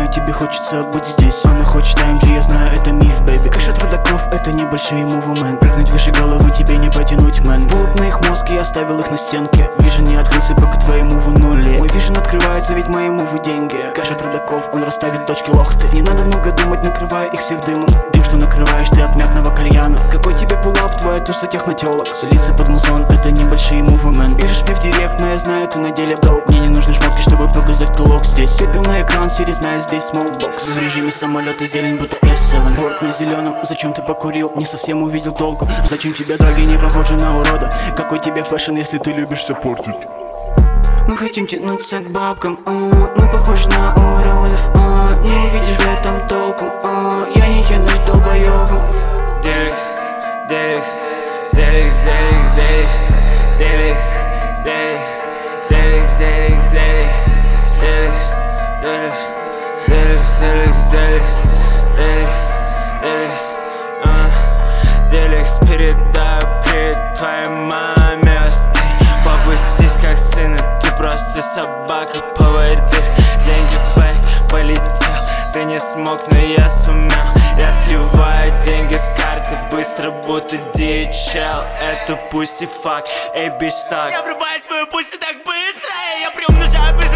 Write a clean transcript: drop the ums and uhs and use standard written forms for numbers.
знаю, тебе хочется быть здесь. Она хочет AMG, я знаю, это миф, бэйби. Кэш от родаков, это небольшие мувы, мэн. Прыгнуть выше головы тебе не потянуть, мэн. Булок на их мозг, я оставил их на стенке. Вижен не открылся, пока твои мувы нули. Мой вижен открывается, ведь мои мувы деньги. Кэш от родаков, он расставит точки лохты. Не надо много думать, накрывая их всех дымом. Дым, что накрываешь ты от мятного кальяна. Какой тебе пулап, твоя туса технотелок. Сулится под музон, это небольшие мувы, мэн. Пишешь мне в директ, но я знаю, ты на деле долг. Мне не нужны шмотки, чтобы показать тулок здесь. Пепел на экран, Сири знает здесь смолбокс. В режиме самолета зелень, будто S7. Борт на зеленом, зачем ты покурил? Не совсем увидел толку. Зачем тебе дороги, не похожи на урода? Какой тебе фэшн, если ты любишь все портить? Мы хотим тянуться к бабкам, мы похожи на уродов, не видишь в этом толку, я не тянусь к долбоёбам. Деликс, деликс, деликс, деликс, деликс, деликс, деликс, деликс, деликс, деликс, деликс, деликс, деликс, деликс, деликс, деликс, деликс, деликс, передаю привет твоей маме. Попустись как сын, ты просто собака, поверь ты. Деньги в бэк полетел, ты не смог, но я сумел. Я сливаю деньги с карты быстро, будто DHL. Это пусси фак, эй, бич сак. Я врубаю свою пусси так быстро, я приумножаю быстро.